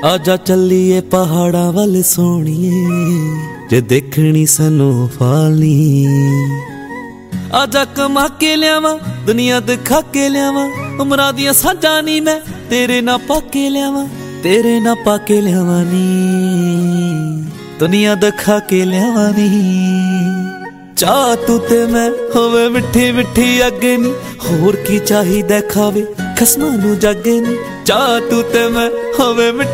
आजा चलिए पहाड़ा वाले सोनिए जे देखनी स्नोफॉल नी। आजा कमा के लियावा दुनिया दिखा के लियावा उमरां दियां साझां नी मैं तेरे ना पाके लियावा तेरे ना पाके लियावा नी दुनिया दिखा के लियावा नी। चाह तू ते मैं होवे मिठी मिठी अगे नी होर की चाहिदा खावे खसमां नूं जागे नी। चाह तू ते मैं होवे